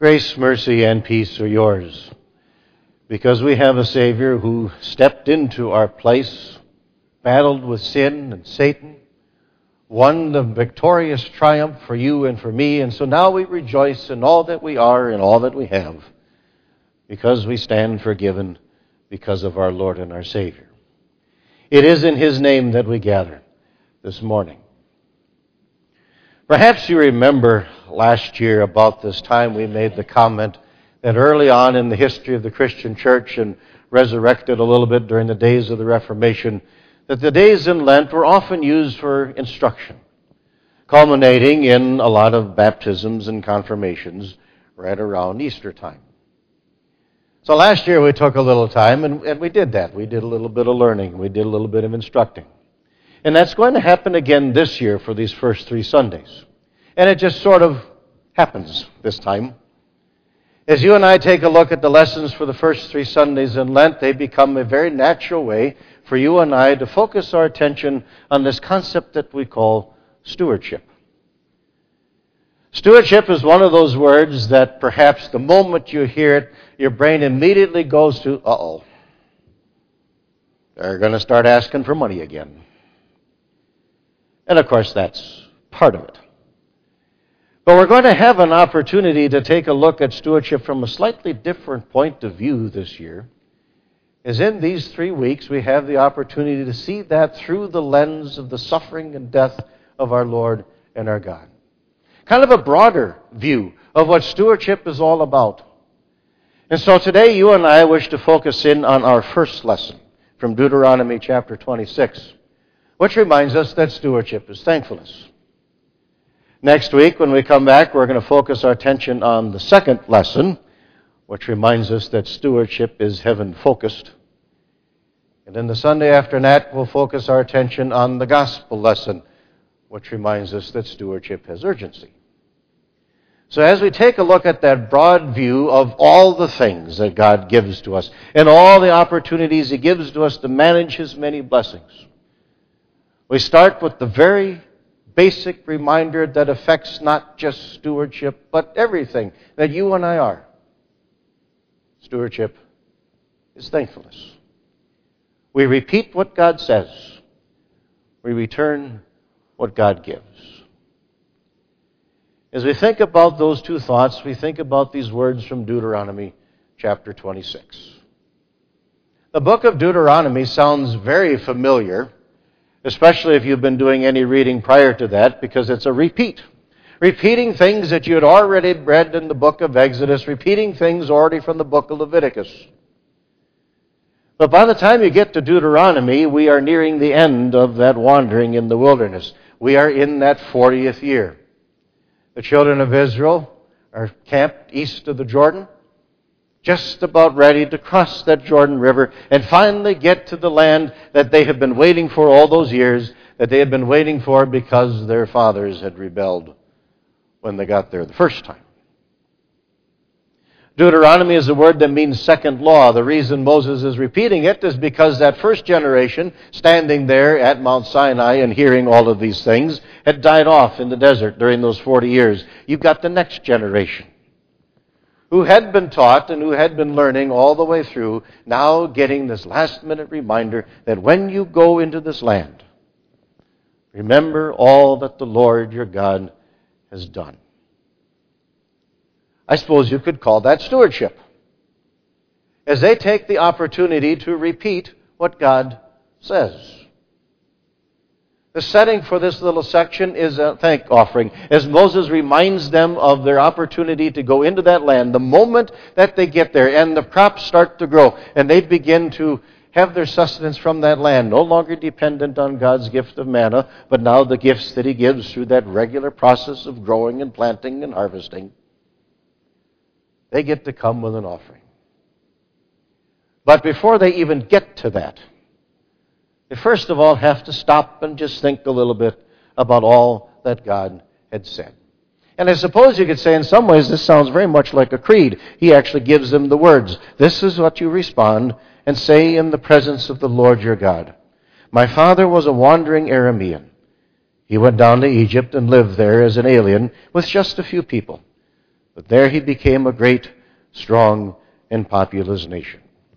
Grace, mercy, and peace are yours, because we have a Savior who stepped into our place, battled with sin and Satan, won the victorious triumph for you and for me, and so now we rejoice in all that we are and all that we have, because we stand forgiven because of our Lord and our Savior. It is in His name that we gather this morning. Perhaps you remember last year about this time we made the comment that early on in the history of the Christian church and resurrected a little bit during the days of the Reformation, that the days in Lent were often used for instruction, culminating in a lot of baptisms and confirmations right around Easter time. So last year we took a little time and we did that. We did a little bit of learning. We did a little bit of instructing. And that's going to happen again this year for these first 3 Sundays. And it just sort of happens this time. As you and I take a look at the lessons for the first 3 Sundays in Lent, they become a very natural way for you and I to focus our attention on this concept that we call stewardship. Stewardship is one of those words that perhaps the moment you hear it, your brain immediately goes to, uh-oh, they're going to start asking for money again. And of course, that's part of it. But we're going to have an opportunity to take a look at stewardship from a slightly different point of view this year. As in these 3 weeks, we have the opportunity to see that through the lens of the suffering and death of our Lord and our God. Kind of a broader view of what stewardship is all about. And so today, you and I wish to focus in on our first lesson from Deuteronomy chapter 26. Which reminds us that stewardship is thankfulness. Next week, when we come back, we're going to focus our attention on the second lesson, which reminds us that stewardship is heaven-focused. And then the Sunday after that, we'll focus our attention on the gospel lesson, which reminds us that stewardship has urgency. So as we take a look at that broad view of all the things that God gives to us and all the opportunities He gives to us to manage His many blessings, we start with the very basic reminder that affects not just stewardship, but everything that you and I are. Stewardship is thankfulness. We repeat what God says. We return what God gives. As we think about those 2 thoughts, we think about these words from Deuteronomy chapter 26. The book of Deuteronomy sounds very familiar, especially if you've been doing any reading prior to that, because it's a repeat. Repeating things that you had already read in the book of Exodus, repeating things already from the book of Leviticus. But by the time you get to Deuteronomy, we are nearing the end of that wandering in the wilderness. We are in that 40th year. The children of Israel are camped east of the Jordan, just about ready to cross that Jordan River and finally get to the land that they have been waiting for all those years, that they had been waiting for because their fathers had rebelled when they got there the first time. Deuteronomy is a word that means second law. The reason Moses is repeating it is because that first generation, standing there at Mount Sinai and hearing all of these things, had died off in the desert during those 40 years. You've got the next generation, who had been taught and who had been learning all the way through, now getting this last-minute reminder that when you go into this land, remember all that the Lord your God has done. I suppose you could call that stewardship, as they take the opportunity to repeat what God says. The setting for this little section is a thank offering, as Moses reminds them of their opportunity to go into that land the moment that they get there and the crops start to grow and they begin to have their sustenance from that land, no longer dependent on God's gift of manna, but now the gifts that He gives through that regular process of growing and planting and harvesting. They get to come with an offering. But before they even get to that, they first of all have to stop and just think a little bit about all that God had said. And I suppose you could say in some ways this sounds very much like a creed. He actually gives them the words. This is what you respond and say in the presence of the Lord your God. My father was a wandering Aramean. He went down to Egypt and lived there as an alien with just a few people. But there he became a great, strong, and populous nation.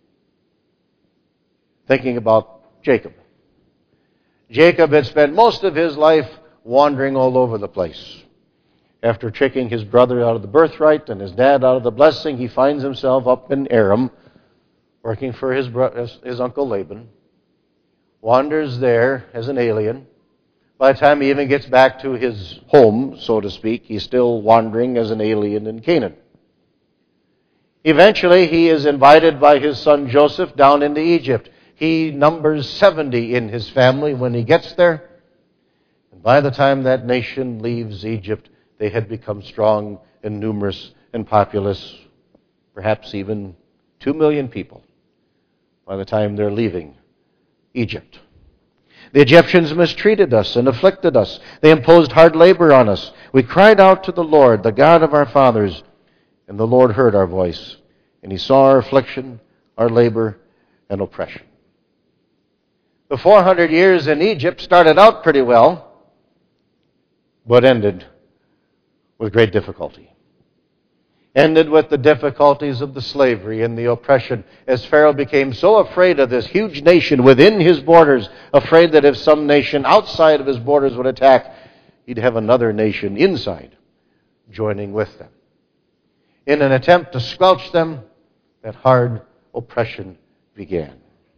Thinking about Jacob. Jacob had spent most of his life wandering all over the place. After tricking his brother out of the birthright and his dad out of the blessing, he finds himself up in Aram, working for his uncle Laban. Wanders there as an alien. By the time he even gets back to his home, so to speak, he's still wandering as an alien in Canaan. Eventually, he is invited by his son Joseph down into Egypt. He numbers 70 in his family when he gets there. And by the time that nation leaves Egypt, they had become strong and numerous and populous, perhaps even 2 million people by the time they're leaving Egypt. The Egyptians mistreated us and afflicted us. They imposed hard labor on us. We cried out to the Lord, the God of our fathers, and the Lord heard our voice, and he saw our affliction, our labor, and oppression. The 400 years in Egypt started out pretty well, but ended with great difficulty. Ended with the difficulties of the slavery and the oppression, as Pharaoh became so afraid of this huge nation within his borders, afraid that if some nation outside of his borders would attack, he'd have another nation inside joining with them. In an attempt to squelch them, that hard oppression began.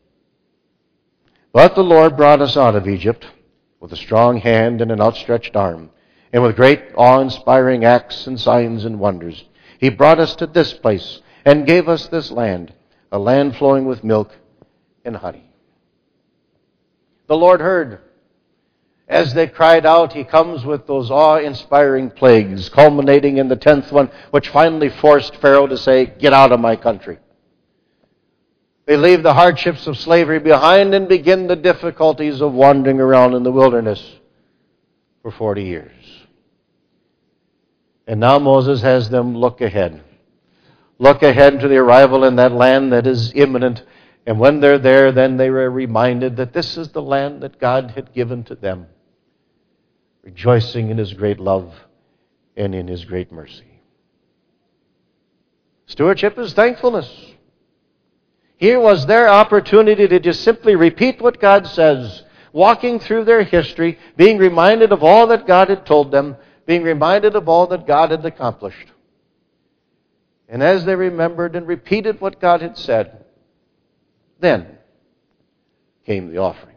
But the Lord brought us out of Egypt with a strong hand and an outstretched arm, and with great awe-inspiring acts and signs and wonders. He brought us to this place and gave us this land, a land flowing with milk and honey. The Lord heard. As they cried out, he comes with those awe-inspiring plagues, culminating in the 10th one, which finally forced Pharaoh to say, "Get out of my country." They leave the hardships of slavery behind and begin the difficulties of wandering around in the wilderness for 40 years. And now Moses has them look ahead. Look ahead to the arrival in that land that is imminent. And when they're there, then they are reminded that this is the land that God had given to them, rejoicing in his great love and in his great mercy. Stewardship is thankfulness. Here was their opportunity to just simply repeat what God says, walking through their history, being reminded of all that God had told them, being reminded of all that God had accomplished. And as they remembered and repeated what God had said, then came the offering.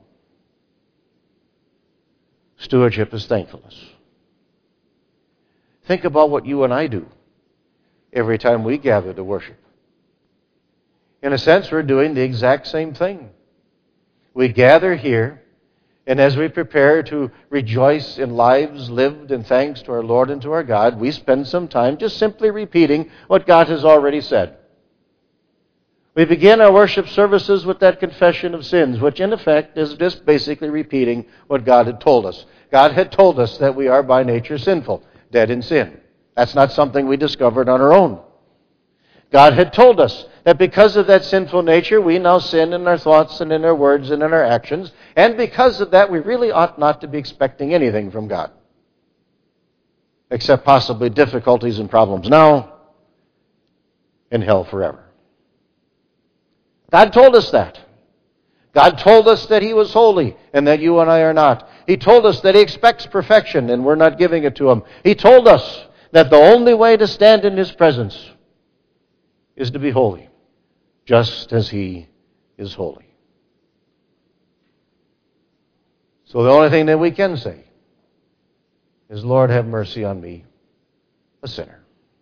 Stewardship is thankfulness. Think about what you and I do every time we gather to worship. In a sense, we're doing the exact same thing. We gather here, and as we prepare to rejoice in lives lived in thanks to our Lord and to our God, we spend some time just simply repeating what God has already said. We begin our worship services with that confession of sins, which in effect is just basically repeating what God had told us. God had told us that we are by nature sinful, dead in sin. That's not something we discovered on our own. God had told us that because of that sinful nature, we now sin in our thoughts and in our words and in our actions. And because of that, we really ought not to be expecting anything from God, except possibly difficulties and problems now and hell forever. God told us that. God told us that he was holy and that you and I are not. He told us that he expects perfection and we're not giving it to him. He told us that the only way to stand in his presence is to be holy, just as he is holy. So the only thing that we can say is, Lord, have mercy on me, a sinner.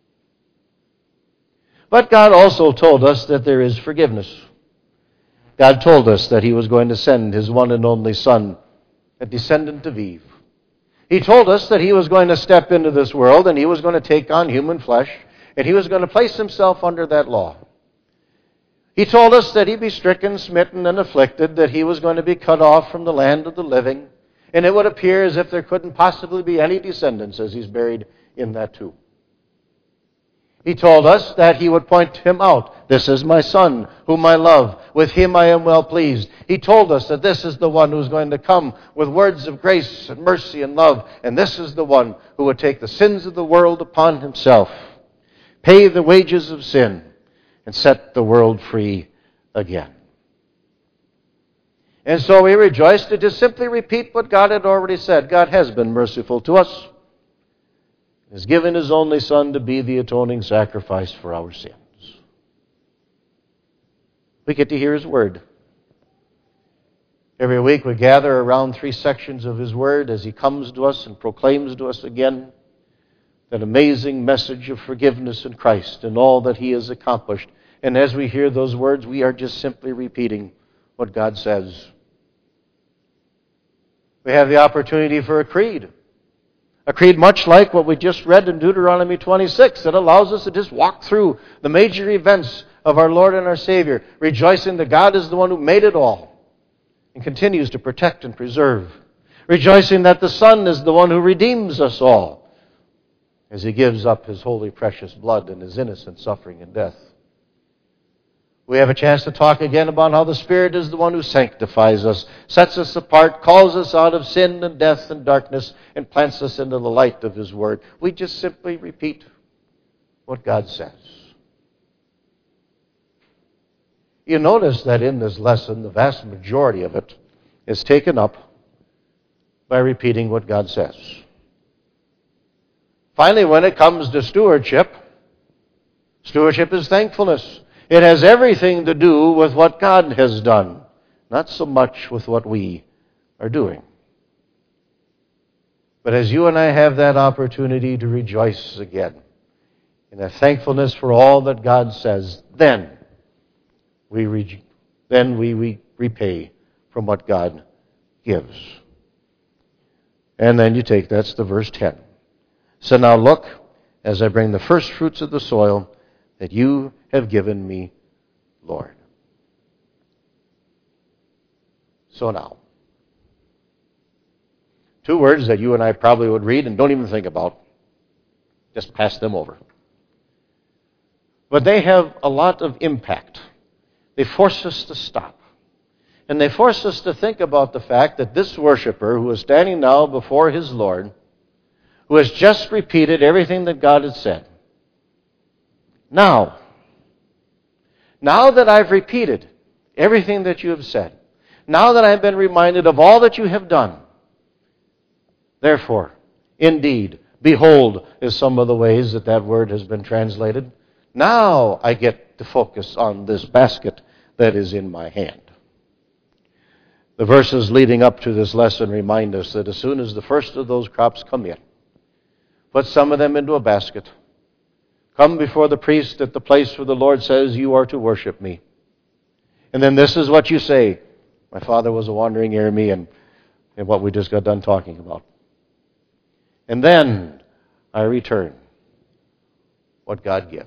But God also told us that there is forgiveness. God told us that he was going to send his one and only Son, a descendant of Eve. He told us that he was going to step into this world and he was going to take on human flesh, and he was going to place himself under that law. He told us that he'd be stricken, smitten, and afflicted, that he was going to be cut off from the land of the living, and it would appear as if there couldn't possibly be any descendants as he's buried in that tomb. He told us that he would point him out. This is my Son, whom I love. With him I am well pleased. He told us that this is the one who's going to come with words of grace and mercy and love, and this is the one who would take the sins of the world upon himself. pay the wages of sin, and set the world free again. And so we rejoice to just simply repeat what God had already said. God has been merciful to us. He has given His only Son to be the atoning sacrifice for our sins. We get to hear His Word. Every week we gather around 3 sections of His Word as He comes to us and proclaims to us again that amazing message of forgiveness in Christ and all that He has accomplished. And as we hear those words, we are just simply repeating what God says. We have the opportunity for a creed much like what we just read in Deuteronomy 26 that allows us to just walk through the major events of our Lord and our Savior, rejoicing that God is the one who made it all and continues to protect and preserve, rejoicing that the Son is the one who redeems us all as He gives up His holy, precious blood and His innocent suffering and death. We have a chance to talk again about how the Spirit is the one who sanctifies us, sets us apart, calls us out of sin and death and darkness, and plants us into the light of His Word. We just simply repeat what God says. You notice that in this lesson, the vast majority of it is taken up by repeating what God says. Finally, when it comes to stewardship is thankfulness. It has everything to do with what God has done, not so much with what we are doing. But as you and I have that opportunity to rejoice again in that thankfulness for all that God says, then we repay from what God gives. And then you take, that's the verse 10. So now look, as I bring the first fruits of the soil that you have given me, Lord. So now, 2 words that you and I probably would read and don't even think about. Just pass them over. But they have a lot of impact. They force us to stop. And they force us to think about the fact that this worshiper who is standing now before his Lord, who has just repeated everything that God had said, now that I've repeated everything that you have said, now that I've been reminded of all that you have done, therefore, indeed, behold, is some of the ways that word has been translated. Now I get to focus on this basket that is in my hand. The verses leading up to this lesson remind us that as soon as the first of those crops come in, put some of them into a basket, come before the priest at the place where the Lord says you are to worship me. And then this is what you say. My father was a wandering Jeremy and what we just got done talking about. And then I return what God gives.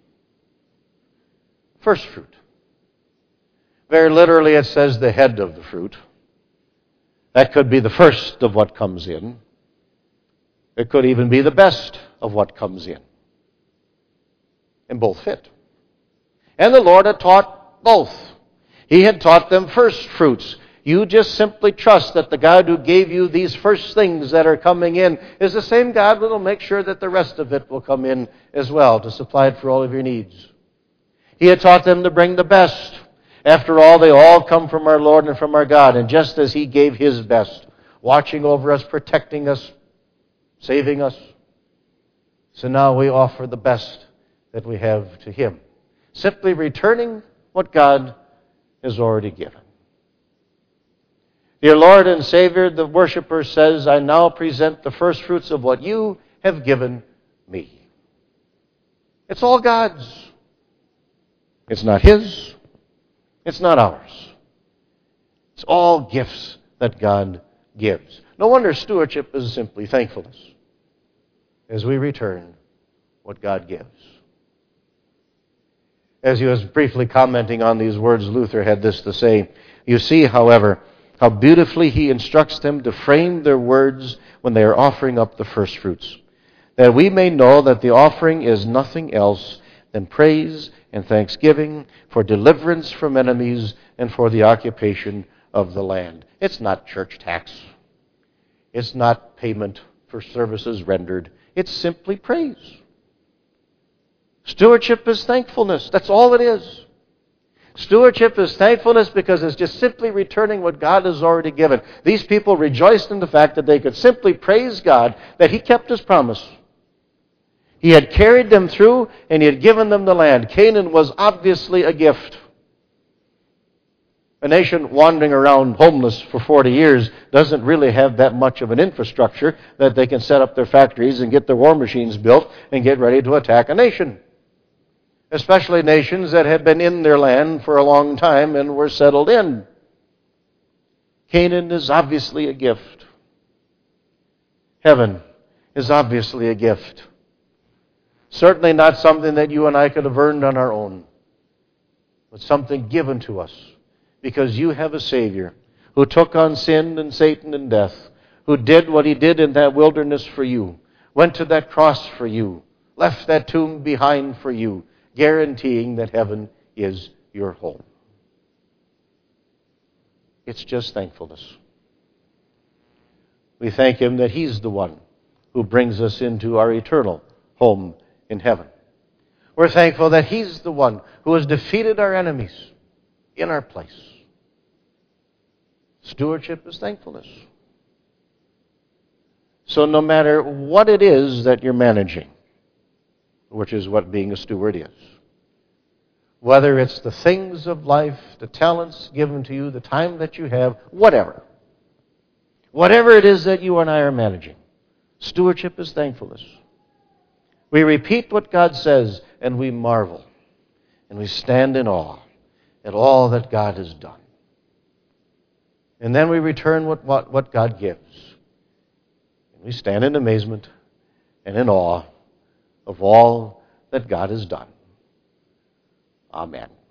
First fruit. Very literally it says the head of the fruit. That could be the first of what comes in. It could even be the best of what comes in. And both fit. And the Lord had taught both. He had taught them first fruits. You just simply trust that the God who gave you these first things that are coming in is the same God that will make sure that the rest of it will come in as well to supply it for all of your needs. He had taught them to bring the best. After all, they all come from our Lord and from our God. And just as He gave His best, watching over us, protecting us, saving us, so now we offer the best that we have to Him, simply returning what God has already given. Dear Lord and Savior, the worshiper says, I now present the first fruits of what you have given me. It's all God's. It's not His. It's not ours. It's all gifts that God gives. No wonder stewardship is simply thankfulness as we return what God gives. As he was briefly commenting on these words, Luther had this to say, you see, however, how beautifully he instructs them to frame their words when they are offering up the first fruits, that we may know that the offering is nothing else than praise and thanksgiving for deliverance from enemies and for the occupation of the land. It's not church tax. It's not payment for services rendered. It's simply praise. Stewardship is thankfulness. That's all it is. Stewardship is thankfulness because it's just simply returning what God has already given. These people rejoiced in the fact that they could simply praise God that He kept His promise. He had carried them through and He had given them the land. Canaan was obviously a gift. A nation wandering around homeless for 40 years doesn't really have that much of an infrastructure that they can set up their factories and get their war machines built and get ready to attack a nation. Especially nations that had been in their land for a long time and were settled in. Canaan is obviously a gift. Heaven is obviously a gift. Certainly not something that you and I could have earned on our own, but something given to us because you have a Savior who took on sin and Satan and death, who did what He did in that wilderness for you, went to that cross for you, left that tomb behind for you, guaranteeing that heaven is your home. It's just thankfulness. We thank Him that He's the one who brings us into our eternal home in heaven. We're thankful that He's the one who has defeated our enemies in our place. Stewardship is thankfulness. So no matter what it is that you're managing, which is what being a steward is, whether it's the things of life, the talents given to you, the time that you have, whatever it is that you and I are managing, stewardship is thankfulness. We repeat what God says, and we marvel, and we stand in awe at all that God has done. And then we return what God gives. And we stand in amazement and in awe of all that God has done. Amen.